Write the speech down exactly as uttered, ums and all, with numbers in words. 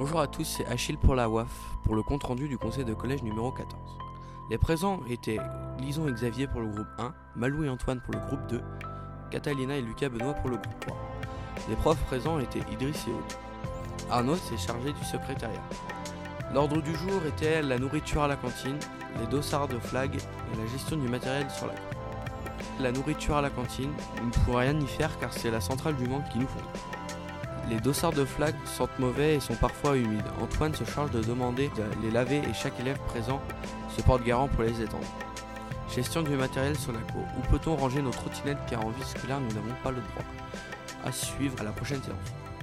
Bonjour à tous, c'est Achille pour la W A F, pour le compte-rendu du conseil de collège numéro quatorze. Les présents étaient Lison et Xavier pour le groupe un, Malou et Antoine pour le groupe deux, Catalina et Lucas Benoît pour le groupe trois. Les profs présents étaient Idriss et Aude. Arnaud s'est chargé du secrétariat. L'ordre du jour était la nourriture à la cantine, les dossards de flag et la gestion du matériel sur la cour. La nourriture à la cantine, on ne pourra rien y faire car c'est la centrale du manque qui nous fournit. Les dossards de flag sentent mauvais et sont parfois humides. Antoine se charge de demander de les laver et chaque élève présent se porte garant pour les étendre. Gestion du matériel sur la cour. Où peut-on ranger nos trottinettes car en vie scolaire nous n'avons pas le droit. À suivre à la prochaine séance.